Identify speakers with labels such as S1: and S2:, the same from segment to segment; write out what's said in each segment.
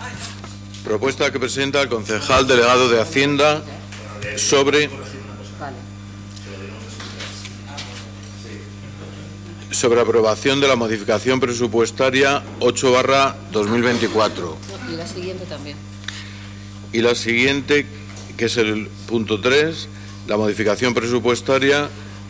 S1: Propuesta que presenta el concejal delegado de Hacienda sobre aprobación de la modificación presupuestaria 8/2024.
S2: Y la siguiente también.
S1: Y la siguiente, que es el punto 3, la modificación presupuestaria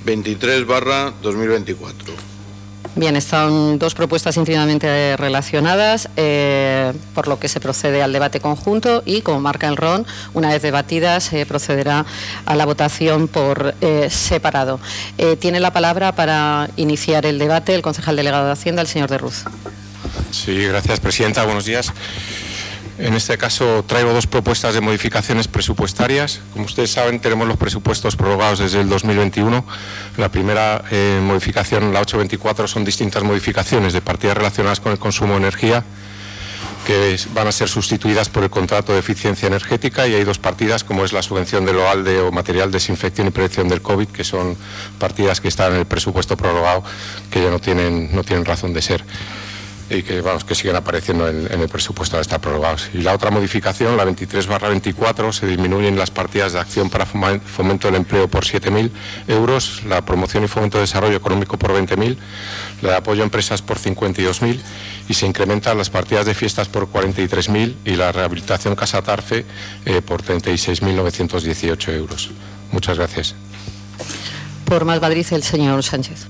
S1: 23/2024.
S2: Bien, están dos propuestas íntimamente relacionadas, por lo que se procede al debate conjunto y, como marca el RON, una vez debatidas, se procederá a la votación por separado. Tiene la palabra para iniciar el debate el concejal delegado de Hacienda, el señor de Ruz.
S3: Sí, gracias, presidenta. Buenos días. En este caso traigo dos propuestas de modificaciones presupuestarias. Como ustedes saben, tenemos los presupuestos prorrogados desde el 2021. La primera modificación, la 824, son distintas modificaciones de partidas relacionadas con el consumo de energía que van a ser sustituidas por el contrato de eficiencia energética, y hay dos partidas, como es la subvención del OALDE o material de desinfección y prevención del COVID, que son partidas que están en el presupuesto prorrogado, que ya no tienen razón de ser, y que, que siguen apareciendo en el presupuesto de estar prorrogados. Y la otra modificación, la 23/24, se disminuyen las partidas de acción para fomento del empleo por 7.000 euros, la promoción y fomento de desarrollo económico por 20.000, la de apoyo a empresas por 52.000, y se incrementan las partidas de fiestas por 43.000 y la rehabilitación Casa Tarfe por 36.918 euros. Muchas gracias.
S2: Por Madrid, el señor Sánchez.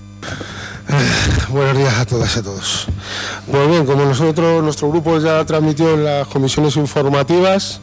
S4: Buenos días a todas y a todos. Pues bien, como nuestro grupo ya transmitió en las comisiones informativas,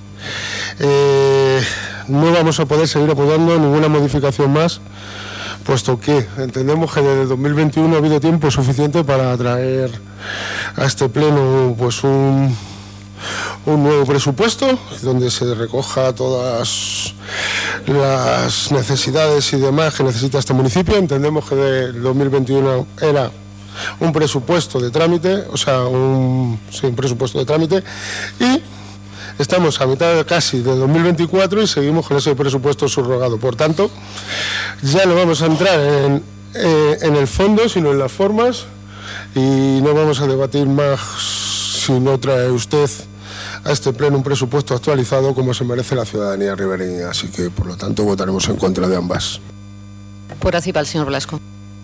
S4: no vamos a poder seguir apoyando ninguna modificación más, puesto que entendemos que desde 2021 ha habido tiempo suficiente para traer a este pleno pues un nuevo presupuesto donde se recoja todas las necesidades y demás que necesita este municipio. Entendemos que el 2021 era un presupuesto de trámite, un presupuesto de trámite, y estamos a mitad casi de 2024 y seguimos con ese presupuesto subrogado. Por tanto, ya no vamos a entrar en el fondo, sino en las formas, y no vamos a debatir más si no trae usted a este pleno un presupuesto actualizado como se merece la ciudadanía ribereña. Así que, por lo tanto, votaremos en contra de ambas.
S2: Por activa, el señor Blasco.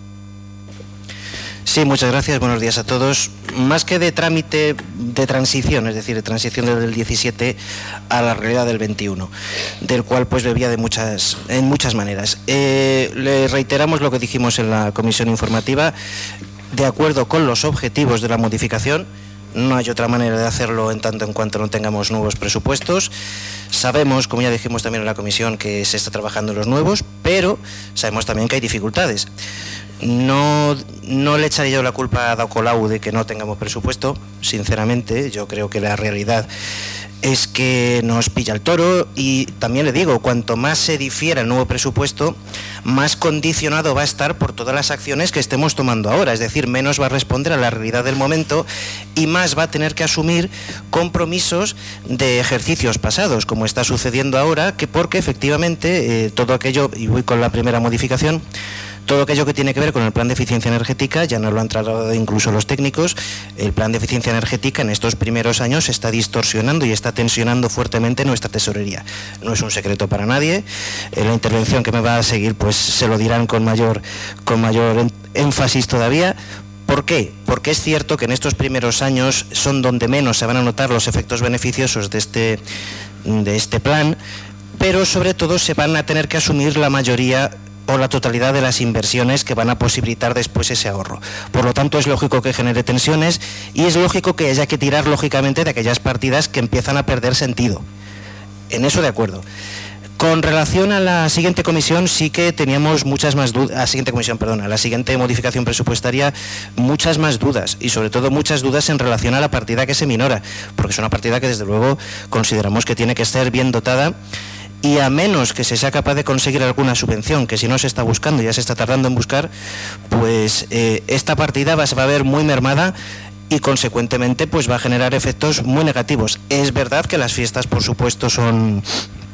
S5: Sí, muchas gracias. Buenos días a todos. Más que de trámite, de transición, es decir, de transición desde el 17 a la realidad del 21, del cual pues bebía en muchas maneras. Le reiteramos lo que dijimos en la comisión informativa. De acuerdo con los objetivos de la modificación, no hay otra manera de hacerlo en tanto en cuanto no tengamos nuevos presupuestos. Sabemos, como ya dijimos también en la comisión, que se está trabajando en los nuevos, pero sabemos también que hay dificultades. No le echaré yo la culpa a Ada Colau de que no tengamos presupuesto, sinceramente. Yo creo que la realidad es que nos pilla el toro, y también le digo, cuanto más se difiera el nuevo presupuesto, más condicionado va a estar por todas las acciones que estemos tomando ahora, es decir, menos va a responder a la realidad del momento y más va a tener que asumir compromisos de ejercicios pasados, como está sucediendo ahora, porque efectivamente todo aquello, y voy con la primera modificación, todo aquello que tiene que ver con el plan de eficiencia energética, ya nos lo han trasladado incluso los técnicos, el plan de eficiencia energética en estos primeros años está distorsionando y está tensionando fuertemente nuestra tesorería. No es un secreto para nadie. En la intervención que me va a seguir pues se lo dirán con mayor énfasis todavía. ¿Por qué? Porque es cierto que en estos primeros años son donde menos se van a notar los efectos beneficiosos de este plan, pero sobre todo se van a tener que asumir la mayoría o la totalidad de las inversiones que van a posibilitar después ese ahorro. Por lo tanto, es lógico que genere tensiones y es lógico que haya que tirar, lógicamente, de aquellas partidas que empiezan a perder sentido. En eso de acuerdo. Con relación a la siguiente comisión, sí que teníamos muchas más dudas, a la siguiente modificación presupuestaria, muchas más dudas, y sobre todo muchas dudas en relación a la partida que se minora, porque es una partida que desde luego consideramos que tiene que estar bien dotada. Y a menos que se sea capaz de conseguir alguna subvención, que si no se está buscando, ya se está tardando en buscar, pues esta partida se va a ver muy mermada y consecuentemente pues va a generar efectos muy negativos. Es verdad que las fiestas, por supuesto, son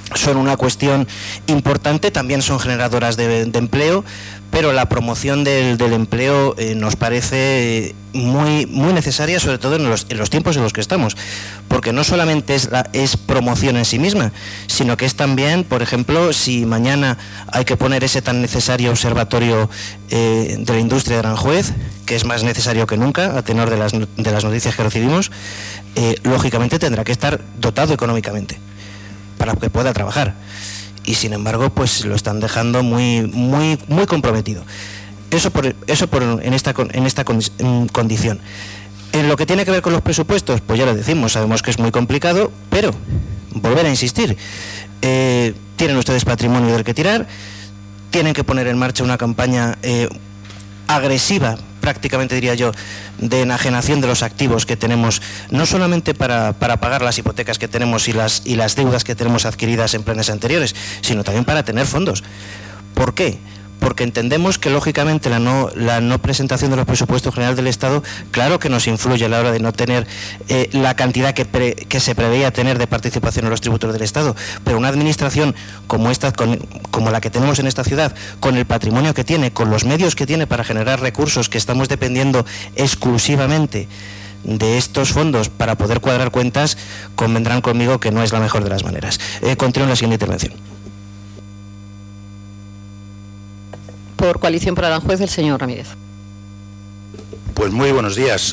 S5: son una cuestión importante, también son generadoras de empleo, pero la promoción del empleo nos parece muy necesaria, sobre todo en los tiempos en los que estamos, porque no solamente es promoción en sí misma, sino que es también, por ejemplo, si mañana hay que poner ese tan necesario observatorio de la industria de Aranjuez, que es más necesario que nunca, a tenor de las noticias que recibimos, lógicamente tendrá que estar dotado económicamente para que pueda trabajar. Y sin embargo, pues lo están dejando muy comprometido. Eso en esta condición. En lo que tiene que ver con los presupuestos, pues ya lo decimos, sabemos que es muy complicado, pero volver a insistir, tienen ustedes patrimonio del que tirar, tienen que poner en marcha una campaña agresiva, prácticamente diría yo, de enajenación de los activos que tenemos, no solamente para pagar las hipotecas que tenemos y las deudas que tenemos adquiridas en planes anteriores, sino también para tener fondos. ¿Por qué? Porque entendemos que lógicamente la no presentación de los presupuestos generales del Estado, claro que nos influye a la hora de no tener la cantidad que se preveía tener de participación en los tributos del Estado, pero una administración como esta, como la que tenemos en esta ciudad, con el patrimonio que tiene, con los medios que tiene para generar recursos, que estamos dependiendo exclusivamente de estos fondos para poder cuadrar cuentas, convendrán conmigo que no es la mejor de las maneras. Continúo en la siguiente intervención.
S2: Por Coalición por Aranjuez, el señor Ramírez.
S6: Pues muy buenos días.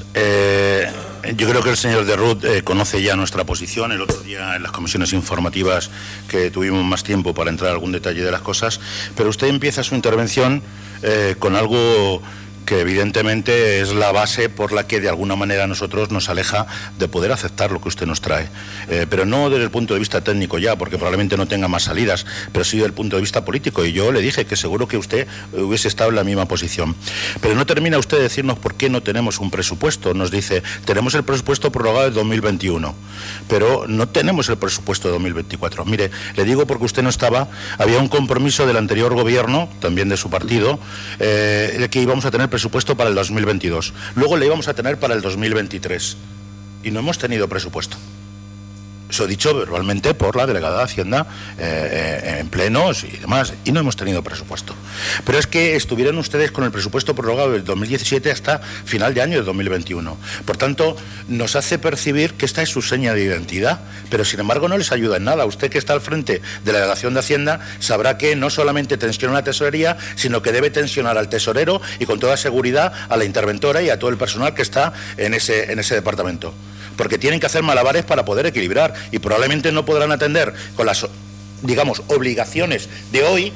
S6: Yo creo que el señor de Ruth conoce ya nuestra posición. El otro día en las comisiones informativas que tuvimos más tiempo para entrar a algún detalle de las cosas, pero usted empieza su intervención con algo que evidentemente es la base por la que de alguna manera a nosotros nos aleja de poder aceptar lo que usted nos trae. Pero no desde el punto de vista técnico ya, porque probablemente no tenga más salidas, pero sí desde el punto de vista político. Y yo le dije que seguro que usted hubiese estado en la misma posición. Pero no termina usted de decirnos por qué no tenemos un presupuesto. Nos dice, tenemos el presupuesto prorrogado de 2021, pero no tenemos el presupuesto de 2024. Mire, le digo porque usted no estaba, había un compromiso del anterior gobierno, también de su partido, de que íbamos a tener presupuesto para el 2022. Luego le íbamos a tener para el 2023. Y no hemos tenido presupuesto. Eso dicho verbalmente por la delegada de Hacienda en plenos y demás. Y no hemos tenido presupuesto. Pero es que estuvieron ustedes con el presupuesto prorrogado del 2017 hasta final de año de 2021. Por tanto, nos hace percibir que esta es su seña de identidad, pero sin embargo no les ayuda en nada. Usted, que está al frente de la delegación de Hacienda, sabrá que no solamente tensiona la tesorería, sino que debe tensionar al tesorero y con toda seguridad a la interventora y a todo el personal que está en ese departamento. Porque tienen que hacer malabares para poder equilibrar y probablemente no podrán atender con las, digamos, obligaciones de hoy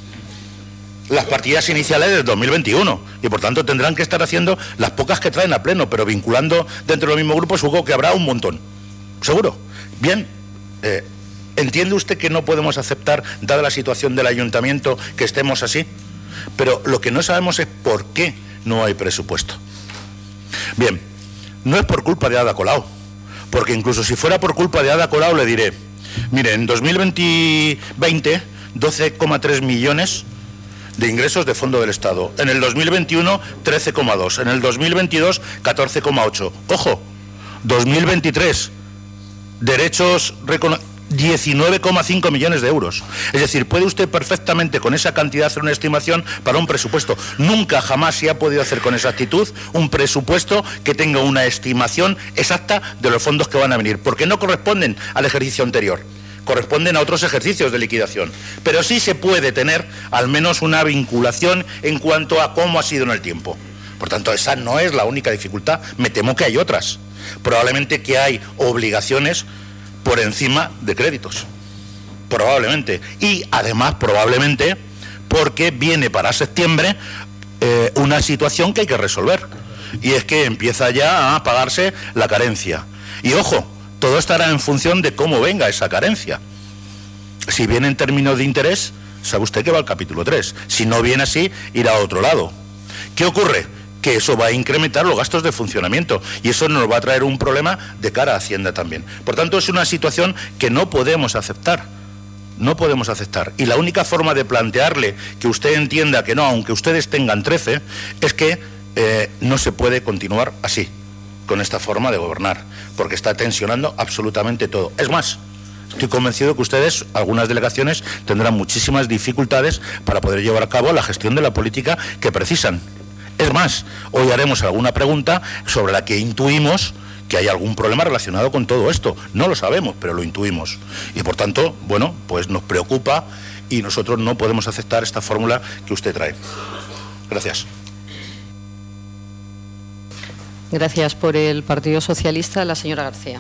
S6: las partidas iniciales del 2021 y por tanto tendrán que estar haciendo las pocas que traen a pleno, pero vinculando dentro del mismo grupo, supongo que habrá un montón, seguro. Bien, ¿entiende usted que no podemos aceptar, dada la situación del ayuntamiento, que estemos así? Pero lo que no sabemos es por qué no hay presupuesto. Bien, no es por culpa de Ada Colau, porque incluso si fuera por culpa de Ada Colau le diré, mire, en 2020, 12,3 millones de ingresos de fondo del Estado, en el 2021 13,2, en el 2022 14,8. Ojo, 2023 derechos reconocidos 19,5 millones de euros. Es decir, puede usted perfectamente con esa cantidad hacer una estimación para un presupuesto. Nunca jamás se ha podido hacer con exactitud un presupuesto que tenga una estimación exacta de los fondos que van a venir, porque no corresponden al ejercicio anterior, corresponden a otros ejercicios de liquidación. Pero sí se puede tener al menos una vinculación en cuanto a cómo ha sido en el tiempo. Por tanto, esa no es la única dificultad. Me temo que hay otras. Probablemente que hay obligaciones por encima de créditos, probablemente, y además probablemente porque viene para septiembre una situación que hay que resolver, y es que empieza ya a pagarse la carencia, y ojo, todo estará en función de cómo venga esa carencia. Si viene en términos de interés, sabe usted que va al capítulo 3, si no viene así, irá a otro lado. ¿Qué ocurre? Que eso va a incrementar los gastos de funcionamiento y eso nos va a traer un problema de cara a Hacienda también. Por tanto, es una situación que no podemos aceptar. No podemos aceptar. Y la única forma de plantearle que usted entienda que no, aunque ustedes tengan 13, es que no se puede continuar así, con esta forma de gobernar, porque está tensionando absolutamente todo. Es más, Estoy convencido que ustedes, algunas delegaciones, tendrán muchísimas dificultades para poder llevar a cabo la gestión de la política que precisan. Es más, hoy haremos alguna pregunta sobre la que intuimos que hay algún problema relacionado con todo esto. No lo sabemos, pero lo intuimos. Y por tanto, bueno, pues nos preocupa y nosotros no podemos aceptar esta fórmula que usted trae. Gracias.
S2: Gracias. Por el Partido Socialista, la señora García.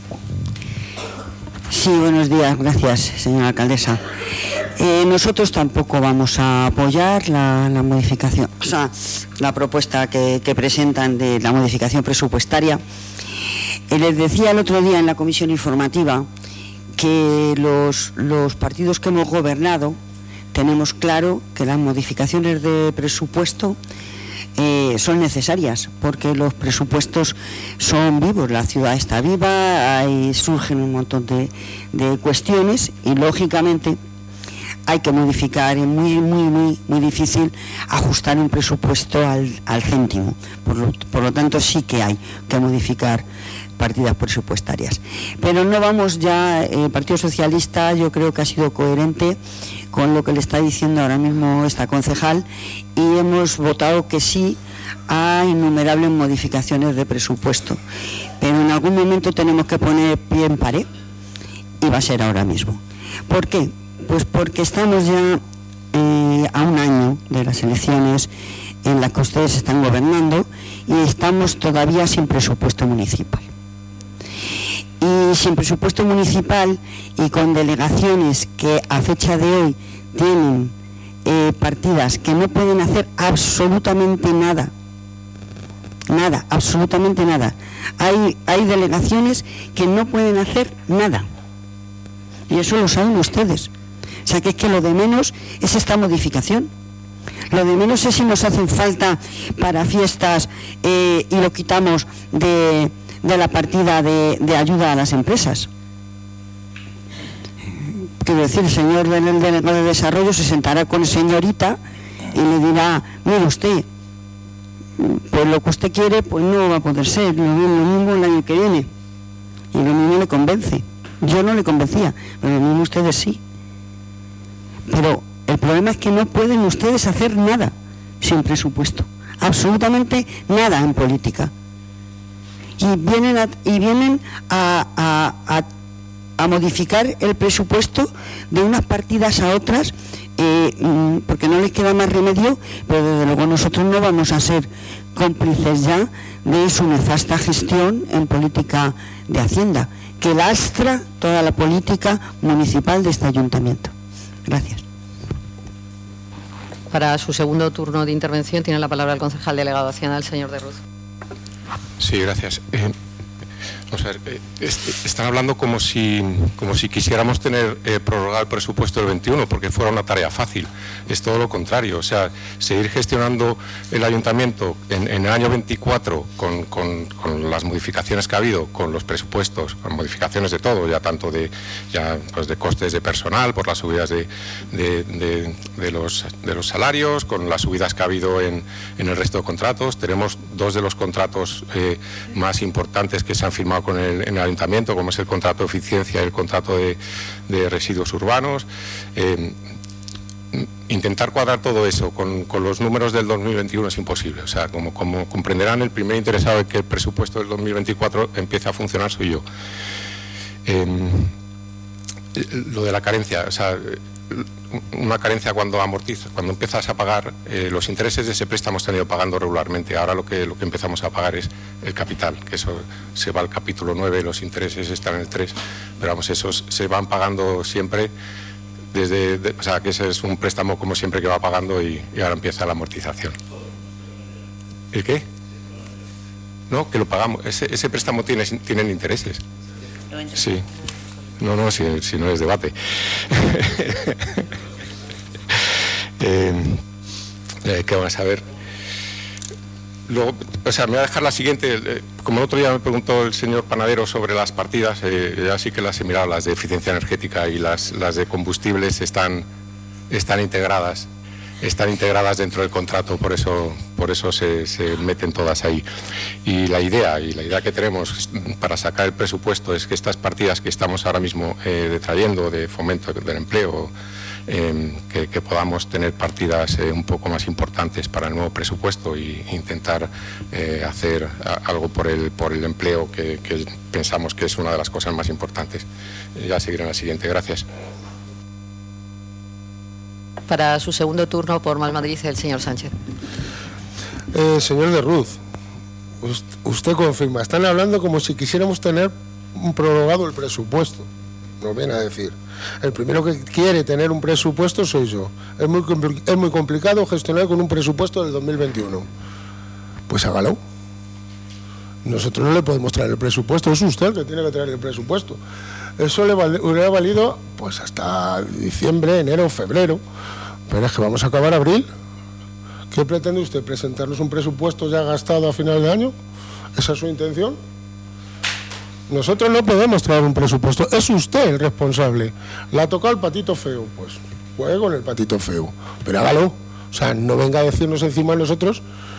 S7: Sí, buenos días. Gracias, señora alcaldesa. Nosotros tampoco vamos a apoyar la modificación, o sea, la propuesta que presentan de la modificación presupuestaria. Les decía el otro día en la comisión informativa que los partidos que hemos gobernado tenemos claro que las modificaciones de presupuesto son necesarias, porque los presupuestos son vivos, la ciudad está viva, surgen un montón de cuestiones y lógicamente hay que modificar. Es muy difícil ajustar un presupuesto al céntimo, por lo tanto sí que hay que modificar partidas presupuestarias. Pero no vamos ya, el Partido Socialista yo creo que ha sido coherente con lo que le está diciendo ahora mismo esta concejal y hemos votado que sí a innumerables modificaciones de presupuesto. Pero en algún momento tenemos que poner pie en pared y va a ser ahora mismo. ¿Por qué? Pues porque estamos ya a un año de las elecciones en las que ustedes están gobernando y estamos todavía sin presupuesto municipal. Y sin presupuesto municipal y con delegaciones que a fecha de hoy tienen partidas que no pueden hacer absolutamente nada. Nada, absolutamente nada. Hay delegaciones que no pueden hacer nada. Y eso lo saben ustedes. O sea que es que lo de menos es esta modificación. Lo de menos es si nos hacen falta para fiestas y lo quitamos de la partida de ayuda a las empresas. Quiero decir, el señor del delegado de desarrollo se sentará con la señorita y le dirá, mire usted, pues lo que usted quiere pues no va a poder ser, lo mismo el año que viene. Y lo mismo le convence. Yo no le convencía, pero lo mismo ustedes sí. Pero el problema es que no pueden ustedes hacer nada sin presupuesto, absolutamente nada en política. Y vienen a modificar el presupuesto de unas partidas a otras porque no les queda más remedio, pero desde luego nosotros no vamos a ser cómplices ya de su nefasta gestión en política de Hacienda, que lastra toda la política municipal de este ayuntamiento. Gracias.
S2: Para su segundo turno de intervención tiene la palabra el concejal delegado de Hacienda, el señor de Ruz.
S3: Sí, gracias. Vamos a ver, están hablando como si quisiéramos tener prorrogar el presupuesto del 21 porque fuera una tarea fácil. Es todo lo contrario. O sea, seguir gestionando el ayuntamiento en el año 24 con las modificaciones que ha habido, con los presupuestos, con modificaciones de todo, ya tanto de costes de personal por las subidas de los salarios, con las subidas que ha habido en el resto de contratos. Tenemos dos de los contratos más importantes que se han firmado en el ayuntamiento, como es el contrato de eficiencia y el contrato de residuos urbanos. Intentar cuadrar todo eso con los números del 2021 es imposible. O sea, como comprenderán, el primer interesado en que el presupuesto del 2024 empiece a funcionar soy yo. Lo de la carencia, o sea, una carencia cuando amortiza, cuando empiezas a pagar los intereses de ese préstamo se han ido pagando regularmente. Ahora lo que empezamos a pagar es el capital, que eso se va al capítulo 9, los intereses están en el 3, pero vamos, esos se van pagando siempre o sea, que ese es un préstamo como siempre que va pagando y ahora empieza la amortización. ¿El qué? No, que lo pagamos. Ese préstamo tienen intereses. Sí. No, si no es debate. ¿Qué vamos a ver? Luego, o sea, me voy a dejar la siguiente. Como el otro día me preguntó el señor Panadero sobre las partidas, ya sí que las he mirado, las de eficiencia energética y las de combustibles están integradas. están integradas dentro del contrato, por eso se meten todas ahí. Y la idea que tenemos para sacar el presupuesto es que estas partidas que estamos ahora mismo detrayendo de fomento del empleo, que podamos tener partidas un poco más importantes para el nuevo presupuesto e intentar hacer algo por el empleo, que pensamos que es una de las cosas más importantes. Ya seguiré en la siguiente. Gracias.
S2: Para su segundo turno por Más Madrid, el señor Sánchez.
S4: Señor de Ruz, usted confirma, están hablando como si quisiéramos tener un prorrogado el presupuesto. Nos viene a decir, el primero que quiere tener un presupuesto soy yo. Es muy complicado gestionar con un presupuesto del 2021. Pues hágalo. Nosotros no le podemos traer el presupuesto, es usted el que tiene que traer el presupuesto. Eso le hubiera valido pues hasta diciembre, enero, febrero, pero es que vamos a acabar abril. ¿Qué pretende usted? ¿Presentarnos un presupuesto ya gastado a final de año? ¿Esa es su intención? Nosotros no podemos traer un presupuesto, es usted el responsable. Le ha tocado el patito feo, pues juegue con el patito feo, pero hágalo. O sea, no venga a decirnos encima de nosotros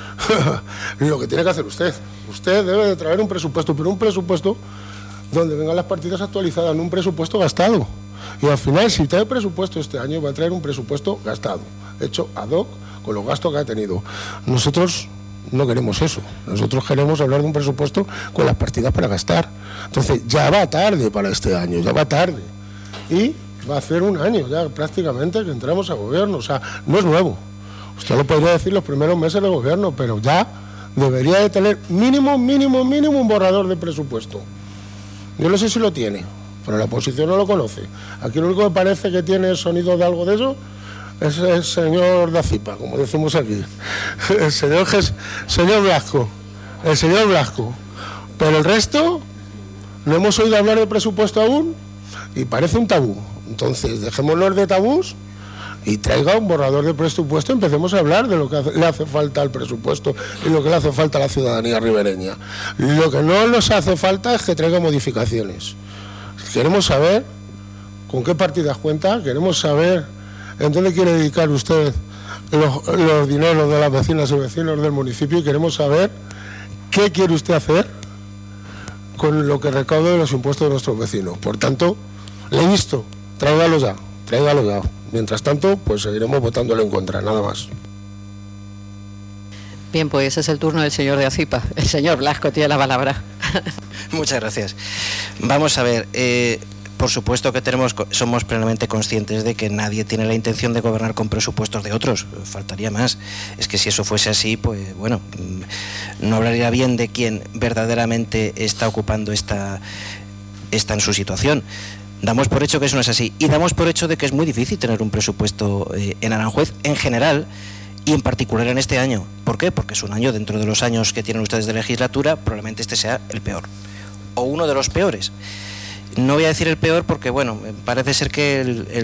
S4: lo que tiene que hacer usted. Usted debe de traer un presupuesto, pero un presupuesto donde vengan las partidas actualizadas, no un presupuesto gastado. Y al final, si trae presupuesto este año, va a traer un presupuesto gastado, hecho ad hoc con los gastos que ha tenido. Nosotros no queremos eso. Nosotros queremos hablar de un presupuesto con las partidas para gastar. Entonces, ya va tarde para este año, ya va tarde. Y va a hacer un año ya prácticamente que entramos a gobierno. O sea, no es nuevo. Usted lo podría decir los primeros meses de gobierno, pero ya debería de tener mínimo un borrador de presupuesto. Yo no sé si lo tiene, pero la oposición no lo conoce. Aquí lo único que parece que tiene sonido de algo de eso es el señor Dacipa, como decimos aquí. El señor Blasco. El señor Blasco. Pero el resto, no hemos oído hablar de presupuesto aún y parece un tabú. Entonces, dejémonos de tabús y traiga un borrador de presupuesto, empecemos a hablar de lo que le hace falta al presupuesto y lo que le hace falta a la ciudadanía ribereña. Lo que no nos hace falta es que traiga modificaciones. Queremos saber con qué partidas cuenta, queremos saber en dónde quiere dedicar usted los dineros de las vecinas y vecinos del municipio y queremos saber qué quiere usted hacer con lo que recaude de los impuestos de nuestros vecinos. Por tanto, le insto, tráigalo ya. Mientras tanto, pues seguiremos votándolo en contra, nada más.
S2: Bien, pues es el turno del señor de Acipa. El señor Blasco tiene la palabra.
S5: Muchas gracias. Vamos a ver, por supuesto que somos plenamente conscientes de que nadie tiene la intención de gobernar con presupuestos de otros, faltaría más. Es que si eso fuese así, pues bueno, no hablaría bien de quien verdaderamente está ocupando está en su situación. Damos por hecho que eso no es así y damos por hecho de que es muy difícil tener un presupuesto en Aranjuez en general y en particular en este año. ¿Por qué? Porque es un año, dentro de los años que tienen ustedes de legislatura, probablemente este sea el peor o uno de los peores. No voy a decir el peor porque, bueno, parece ser que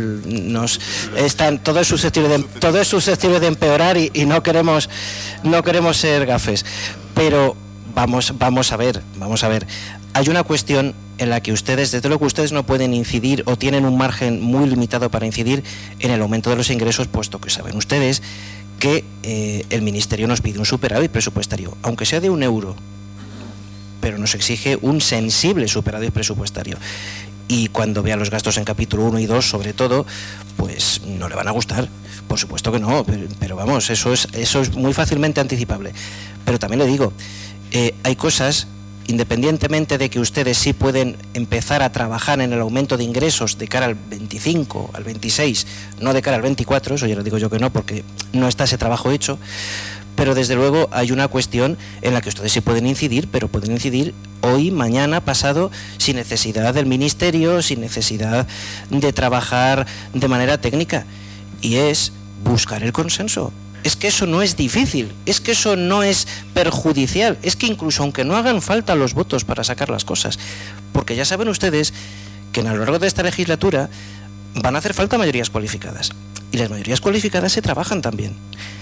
S5: todo es susceptible de empeorar y no queremos ser gafes. Pero vamos a ver. Hay una cuestión en la que ustedes, desde luego ustedes no pueden incidir o tienen un margen muy limitado para incidir en el aumento de los ingresos, puesto que saben ustedes que el Ministerio nos pide un superávit presupuestario, aunque sea de €1, pero nos exige un sensible superávit presupuestario. Y cuando vea los gastos en capítulo 1 y 2, sobre todo, pues no le van a gustar. Por supuesto que no, pero vamos, eso es muy fácilmente anticipable. Pero también le digo, hay cosas, independientemente de que ustedes sí pueden empezar a trabajar en el aumento de ingresos de cara al 25, al 26, no de cara al 24, eso ya le digo yo que no, porque no está ese trabajo hecho, pero desde luego hay una cuestión en la que ustedes sí pueden incidir, pero pueden incidir hoy, mañana, pasado, sin necesidad del Ministerio, sin necesidad de trabajar de manera técnica, y es buscar el consenso. Es que eso no es difícil, es que eso no es perjudicial, es que incluso aunque no hagan falta los votos para sacar las cosas, porque ya saben ustedes que a lo largo de esta legislatura van a hacer falta mayorías cualificadas, y las mayorías cualificadas se trabajan también.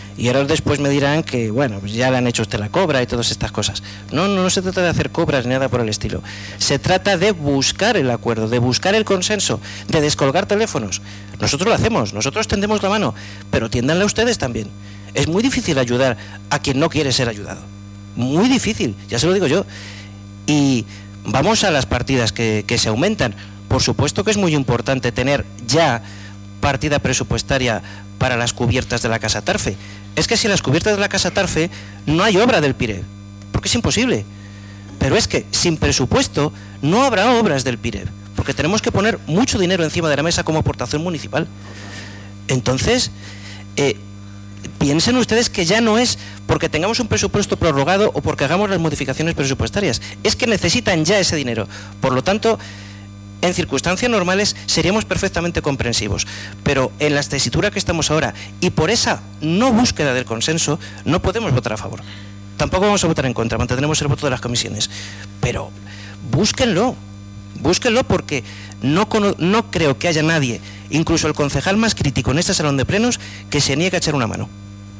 S5: Y ahora después me dirán que, bueno, pues ya le han hecho usted la cobra y todas estas cosas. No se trata de hacer cobras ni nada por el estilo. Se trata de buscar el acuerdo, de buscar el consenso, de descolgar teléfonos. Nosotros lo hacemos, nosotros tendemos la mano, pero tiéndanla ustedes también. Es muy difícil ayudar a quien no quiere ser ayudado. Muy difícil, ya se lo digo yo. Y vamos a las partidas que se aumentan. Por supuesto que es muy importante tener ya partida presupuestaria para las cubiertas de la Casa Tarfe. Es que sin las cubiertas de la Casa Tarfe no hay obra del PIREV, porque es imposible. Pero es que sin presupuesto no habrá obras del PIREV, porque tenemos que poner mucho dinero encima de la mesa como aportación municipal. Entonces, piensen ustedes que ya no es porque tengamos un presupuesto prorrogado o porque hagamos las modificaciones presupuestarias, es que necesitan ya ese dinero. Por lo tanto, en circunstancias normales seríamos perfectamente comprensivos, pero en la tesitura que estamos ahora y por esa no búsqueda del consenso no podemos votar a favor. Tampoco vamos a votar en contra, mantendremos el voto de las comisiones, pero búsquenlo porque no creo que haya nadie, incluso el concejal más crítico en este salón de plenos, que se niegue a echar una mano.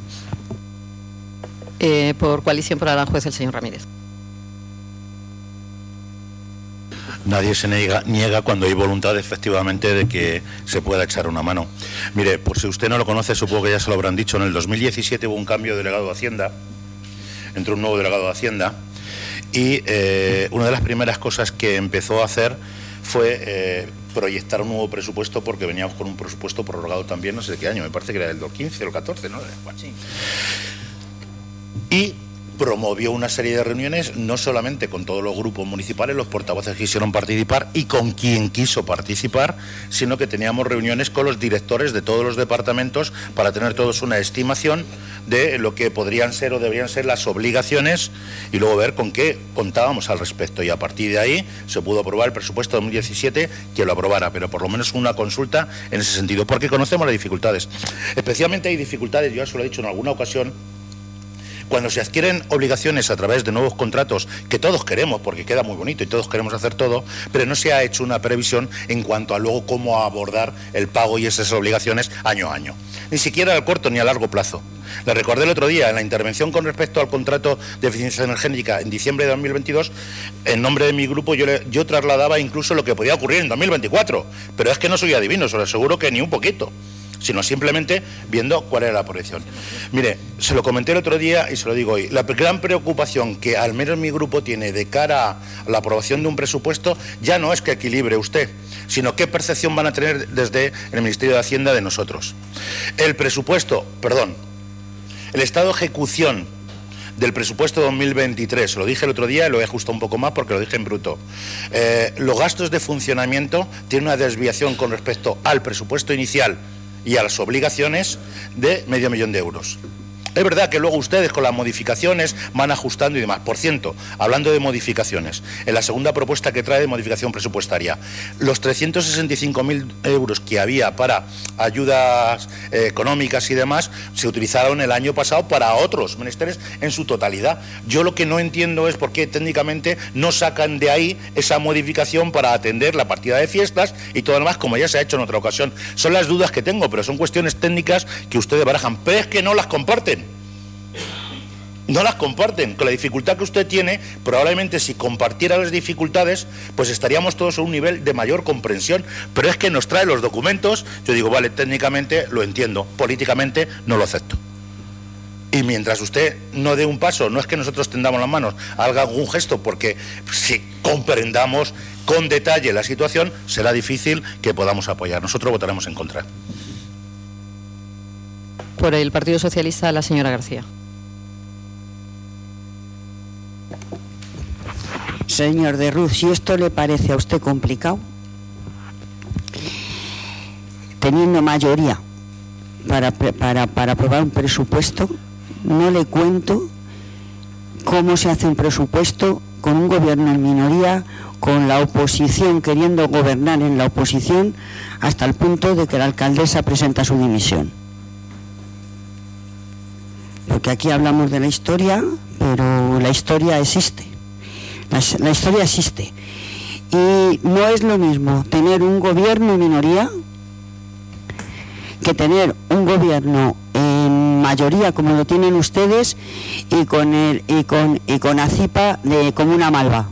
S2: Por coalición por Aranjuez, el señor Ramírez.
S6: Nadie se niega cuando hay voluntad efectivamente de que se pueda echar una mano. Mire, por si usted no lo conoce, supongo que ya se lo habrán dicho, en el 2017 hubo un cambio de delegado de Hacienda, entró un nuevo delegado de Hacienda y una de las primeras cosas que empezó a hacer fue proyectar un nuevo presupuesto, porque veníamos con un presupuesto prorrogado también, no sé de qué año, me parece que era del 2015 o el 14, ¿no? Bueno, sí. Y promovió una serie de reuniones, no solamente con todos los grupos municipales, los portavoces que quisieron participar y con quien quiso participar, sino que teníamos reuniones con los directores de todos los departamentos para tener todos una estimación de lo que podrían ser o deberían ser las obligaciones y luego ver con qué contábamos al respecto. Y a partir de ahí se pudo aprobar el presupuesto de 2017, que lo aprobara, pero por lo menos una consulta en ese sentido, porque conocemos las dificultades. Especialmente hay dificultades, yo ya se lo he dicho en alguna ocasión, cuando se adquieren obligaciones a través de nuevos contratos, que todos queremos, porque queda muy bonito y todos queremos hacer todo, pero no se ha hecho una previsión en cuanto a luego cómo abordar el pago y esas obligaciones año a año. Ni siquiera al corto ni a largo plazo. Le recordé el otro día, en la intervención con respecto al contrato de eficiencia energética en diciembre de 2022, en nombre de mi grupo yo trasladaba incluso lo que podía ocurrir en 2024, pero es que no soy adivino, se lo aseguro que ni un poquito, sino simplemente viendo cuál era la proyección. Mire, se lo comenté el otro día y se lo digo hoy, la gran preocupación que al menos mi grupo tiene de cara a la aprobación de un presupuesto ya no es que equilibre usted, sino qué percepción van a tener desde el Ministerio de Hacienda de nosotros. El estado de ejecución del presupuesto 2023, lo dije el otro día y lo he ajustado un poco más porque lo dije en bruto. Los gastos de funcionamiento tienen una desviación con respecto al presupuesto inicial y a las obligaciones de $500.000 de euros. Es verdad que luego ustedes con las modificaciones van ajustando y demás. Por cierto, hablando de modificaciones, en la segunda propuesta que trae de modificación presupuestaria, los 365.000 euros que había para ayudas económicas y demás, se utilizaron el año pasado para otros menesteres en su totalidad. Yo lo que no entiendo es por qué técnicamente no sacan de ahí esa modificación para atender la partida de fiestas y todo lo demás, como ya se ha hecho en otra ocasión. Son las dudas que tengo, pero son cuestiones técnicas que ustedes barajan, pero es que no las comparten. No las comparten. Con la dificultad que usted tiene, probablemente si compartiera las dificultades, pues estaríamos todos a un nivel de mayor comprensión. Pero es que nos trae los documentos, yo digo, vale, técnicamente lo entiendo, políticamente no lo acepto. Y mientras usted no dé un paso, no es que nosotros tendamos las manos, haga algún gesto, porque si comprendamos con detalle la situación, será difícil que podamos apoyar. Nosotros votaremos en contra.
S2: Por el Partido Socialista, la señora García.
S7: Señor de Ruz, si esto le parece a usted complicado, teniendo mayoría para aprobar un presupuesto, no le cuento cómo se hace un presupuesto con un gobierno en minoría, con la oposición queriendo gobernar en la oposición, hasta el punto de que la alcaldesa presenta su dimisión. Porque aquí hablamos de la historia, pero la historia existe. La historia existe. Y no es lo mismo tener un gobierno en minoría que tener un gobierno en con mayoría como lo tienen ustedes y con ACIPA como una malva.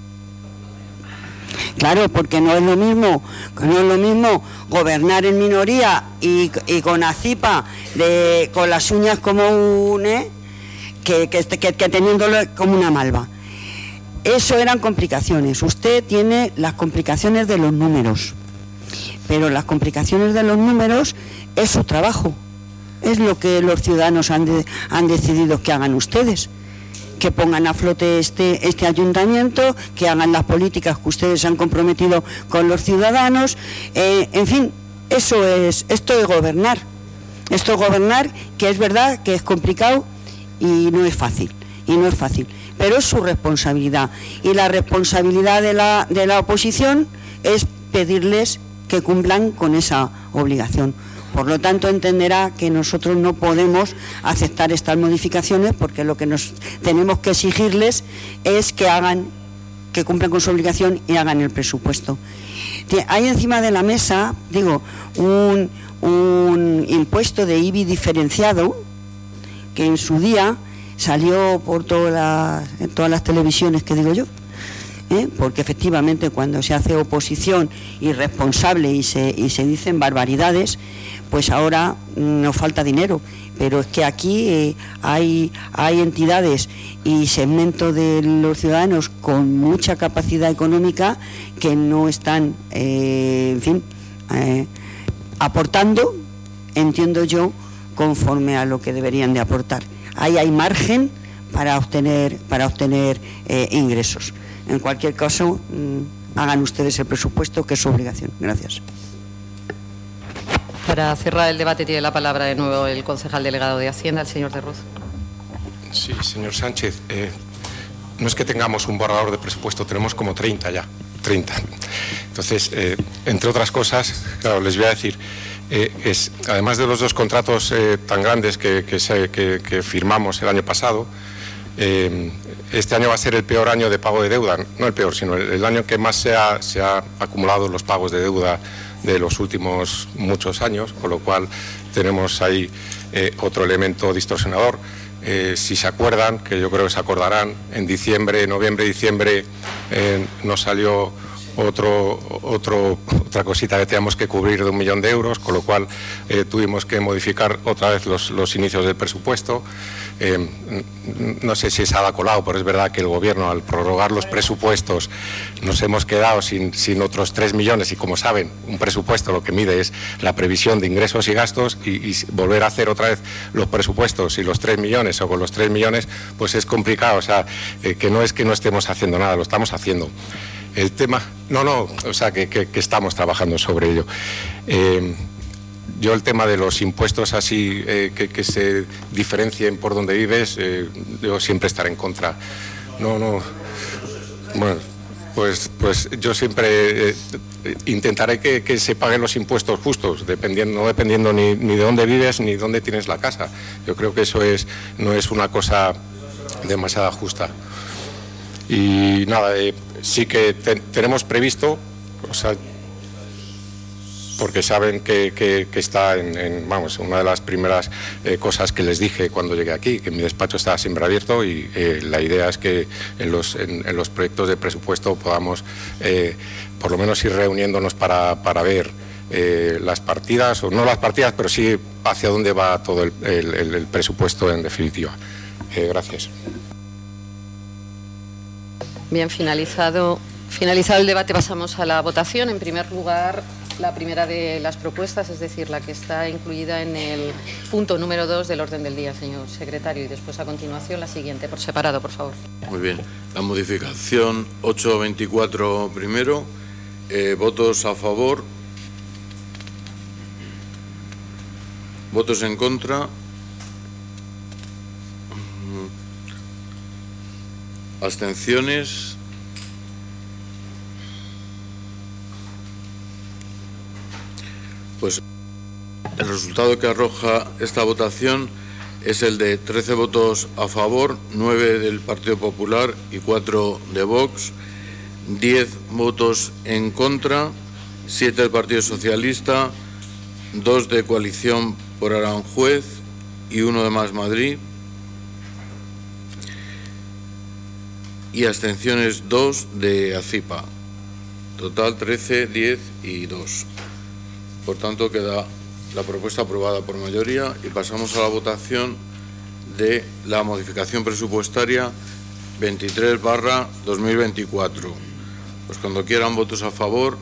S7: Claro, porque no es lo mismo gobernar en minoría y con ACIPA con las uñas como un que teniéndolo como una malva. Eso eran complicaciones. Usted tiene las complicaciones de los números, pero las complicaciones de los números es su trabajo, es lo que los ciudadanos han decidido que hagan ustedes, que pongan a flote este ayuntamiento, que hagan las políticas que ustedes han comprometido con los ciudadanos, en fin, esto es gobernar. Esto es gobernar, que es verdad que es complicado y no es fácil, pero es su responsabilidad, y la responsabilidad de la oposición es pedirles que cumplan con esa obligación. Por lo tanto, entenderá que nosotros no podemos aceptar estas modificaciones, porque lo que nos tenemos que exigirles es que cumplan con su obligación y hagan el presupuesto. Hay encima de la mesa, un impuesto de IBI diferenciado que en su día salió por todas las televisiones, que digo yo, porque efectivamente cuando se hace oposición irresponsable y se dicen barbaridades, pues ahora nos falta dinero, pero es que aquí hay entidades y segmentos de los ciudadanos con mucha capacidad económica que no están, aportando, entiendo yo, conforme a lo que deberían de aportar. Ahí hay margen para obtener ingresos. En cualquier caso, hagan ustedes el presupuesto, que es su obligación. Gracias.
S2: Para cerrar el debate tiene la palabra de nuevo el concejal delegado de Hacienda, el señor de Ruz.
S3: Sí, señor Sánchez, no es que tengamos un borrador de presupuesto, tenemos como 30 ya, 30. Entonces, entre otras cosas, claro, les voy a decir, además de los dos contratos tan grandes que firmamos el año pasado, este año va a ser el peor año de pago de deuda, no el peor, sino el año que más se ha acumulado los pagos de deuda de los últimos muchos años, con lo cual tenemos ahí otro elemento distorsionador. Si se acuerdan, que yo creo que se acordarán, en noviembre, diciembre, nos salió otra cosita que teníamos que cubrir de 1 millón de euros, con lo cual tuvimos que modificar otra vez los inicios del presupuesto. No sé si se ha colado, pero es verdad que el Gobierno, al prorrogar los presupuestos, nos hemos quedado sin otros 3 millones y, como saben, un presupuesto lo que mide es la previsión de ingresos y gastos, y volver a hacer otra vez los presupuestos y los 3 millones o con los 3 millones, pues es complicado. O sea, que no es que no estemos haciendo nada, lo estamos haciendo. El tema, que estamos trabajando sobre ello. Yo el tema de los impuestos así, que se diferencien por donde vives, yo siempre estaré en contra. Bueno, pues yo siempre intentaré que se paguen los impuestos justos, no dependiendo ni de dónde vives ni de dónde tienes la casa. Yo creo que eso no es una cosa demasiado justa. Y nada, sí que tenemos previsto, porque saben que está una de las primeras cosas que les dije cuando llegué aquí, que mi despacho estaba siempre abierto, y la idea es que en los proyectos de presupuesto podamos por lo menos ir reuniéndonos para ver las partidas, o no las partidas, pero sí hacia dónde va todo el presupuesto en definitiva. Gracias.
S2: Bien, finalizado el debate, pasamos a la votación. En primer lugar, la primera de las propuestas, es decir, la que está incluida en el punto número 2 del orden del día, señor secretario, y después a continuación la siguiente, por separado, por favor.
S1: Muy bien. La modificación 824 primero, votos a favor, votos en contra, abstenciones. Pues el resultado que arroja esta votación es el de 13 votos a favor, 9 del Partido Popular y 4 de Vox, 10 votos en contra, 7 del Partido Socialista, 2 de Coalición por Aranjuez, y 1 de Más Madrid. Y abstenciones 2 de ACIPA. Total 13, 10 y 2. Por tanto, queda la propuesta aprobada por mayoría y pasamos a la votación de la modificación presupuestaria 23/2024. Pues cuando quieran votos a favor.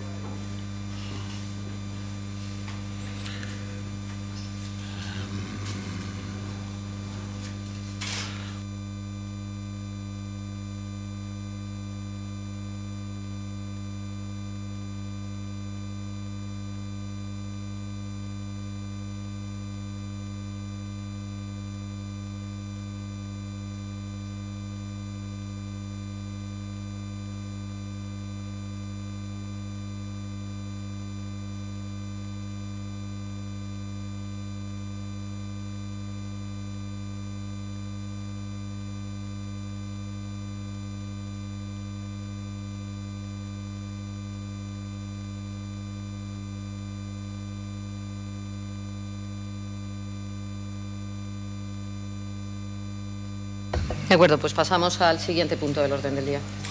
S2: De acuerdo, pues pasamos al siguiente punto del orden del día.